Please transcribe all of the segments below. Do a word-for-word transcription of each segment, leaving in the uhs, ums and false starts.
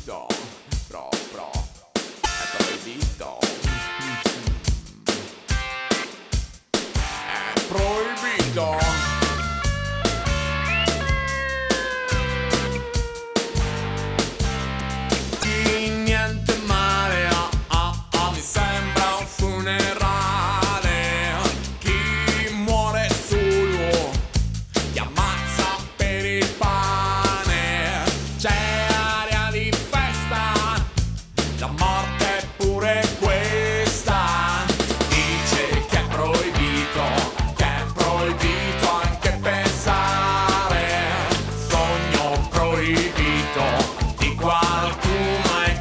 proibito, pro, pro, è proibito. È proibito. Niente male, ah, ah, ah, mi sembra un funerale. Chi muore solo ti ammazza per il pane. C'è aria di festa, la morte è pure questa. Dice che è proibito, che è proibito anche pensare. Sogno proibito di qualcuno.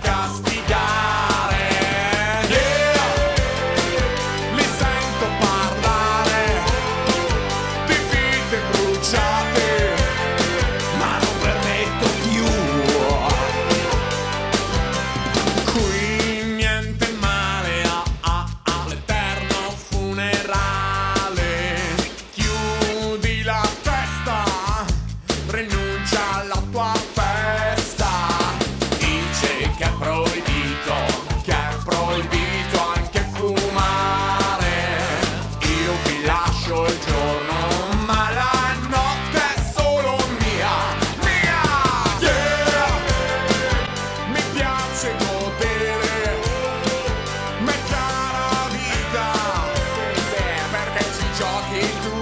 Il giorno, ma la notte è solo mia, mia, yeah! Mi piace godere, metà la vita, sì, sì, perché ci giochi tu.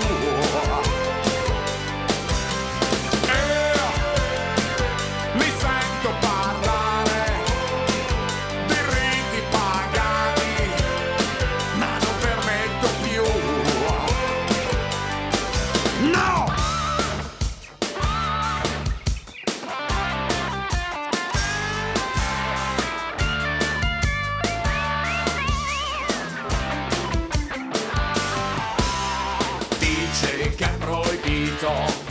E mi sento parlare di riti pagani, ma non permetto più. No! Dice che è proibito